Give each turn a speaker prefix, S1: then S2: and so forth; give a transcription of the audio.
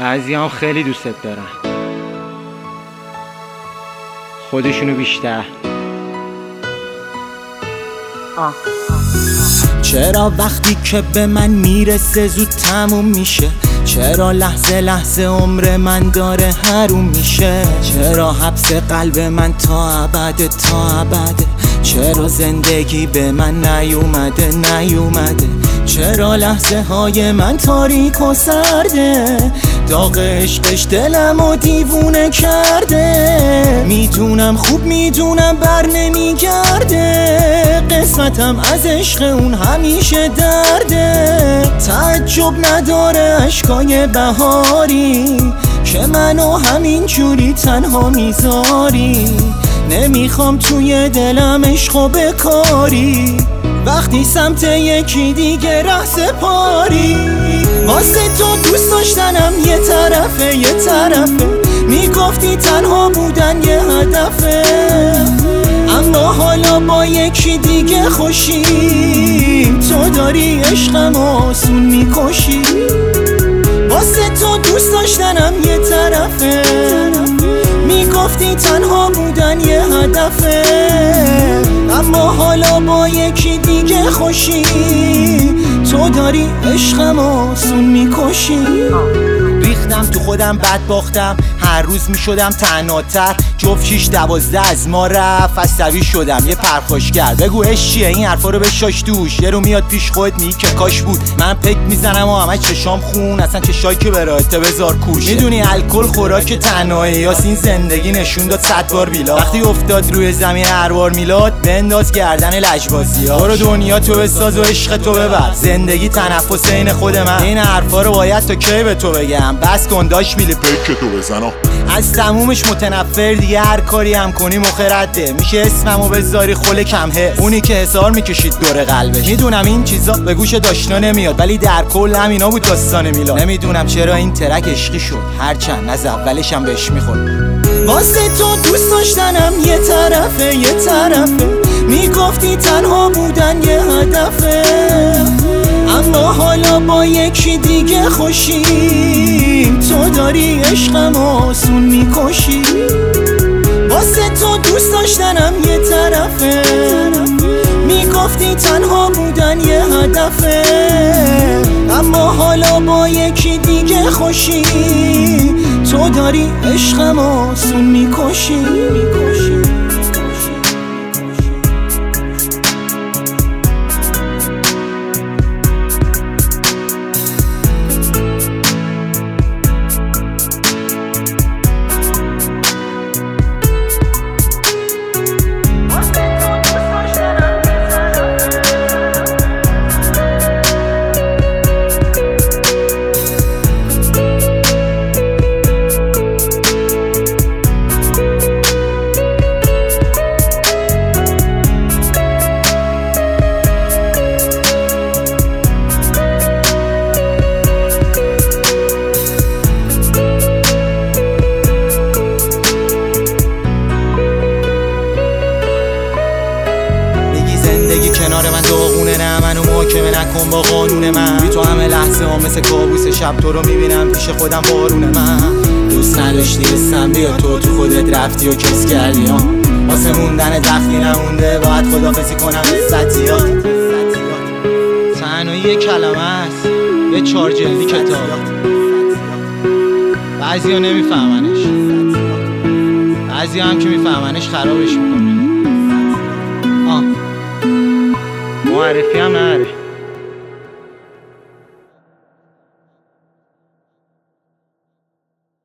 S1: بعضیام خیلی دوستت دارن، خودشونو بیشتر.
S2: چرا وقتی که به من میرسه زود تموم میشه؟ چرا لحظه لحظه عمر من داره حروم میشه؟ چرا حبس قلب من تا ابد تا ابده؟ چرا زندگی به من نیومده؟ چرا لحظه های من تاریک و سرده؟ داغ عشقش دلمو دیوونه کرده. میدونم خوب میدونم بر نمیگرده، قسمتم از عشق اون همیشه درده. تعجب نداره اشکای بهاری که منو همین جوری تنها میذاری. نمیخوام توی دلم عشقو بکاری، وقتی سمت یکی دیگه ره سپاری. واسه تو دوست داشتنم یه طرفه، میگفتی تنها بودن یه هدفه، اما حالا با یکی دیگه خوشی. تو داری عشقم آسون میکشی. واسه تو دوست داشتنم یه طرفه، میگفتی تنها بودن یه هدفه، اما حالا با یکی دیگه خوشی. تو داری عشقم آسون میکشی. ریختم تو خودم بد باختم، هر روز میشدم تنهاتر. جفت 6-12 از ما رفت، عصبی شدم یه پرخاشگر. بگو عشق چیه؟ این حرفا رو بشاش دوش. یه رو میاد پیش خودت میگی که کاش بود. من پک میزنم و همه چشام خون، اصلا چشایی که براته بذار کوش. میدونی الکل خوراک تنهایی یاس، این زندگی نشون داد 100 بار بیلا. وقتی افتاد روی زمین هر بار میلاد، بنداز گردن لجبازی‌ها. برو دنیا تو بساز و عشق تو ببر، زندگی تنفس عین خود من. این حرفا رو باید تا کی به تو بگم؟ بس کن داش میلی پک تو بزنا. از تمومش متنفر دیگه، هر کاری هم کنی مخرده. میشه اسممو بذاری خل کمه، اونی که حسار میکشید دور قلبش. میدونم این چیزا به گوش داشنا نمیاد، ولی در کل همینا بود داستان میلاد. نمیدونم چرا این ترک عشقی شد، هرچند از اولش هم بهش میخورد. واسه تو دوست داشتنم یه طرفه، میگفتی تنها بودن یه هدفه، اما حالا با یکی دیگه خوشی. تو داری عشقم آسون میکشی. واسه تو دوست داشتنم یه طرفه، میگفتی تنها بودن یه هدفه، اما حالا با یکی دیگه خوشی. تو داری عشقم آسون میکشی. کنار من داغونه، نه منو محاکمه نکن با قانون من. بی تو همه لحظه ها مثل کابوس شب، تو رو میبینم پیش خودم بارونه. من دوست نداشتی رسم بیا، تو خودت رفتی و کس کردی. واسه موندن دخلی نمونده، باید خدافزی کنم استاتیات. تنهایی یه کلمه است، یه 4 جلدی کتاب. بعضی ها نمیفهمنش، بعضی هم که میفهمنش خرابش میکنه. معرفی هم نره.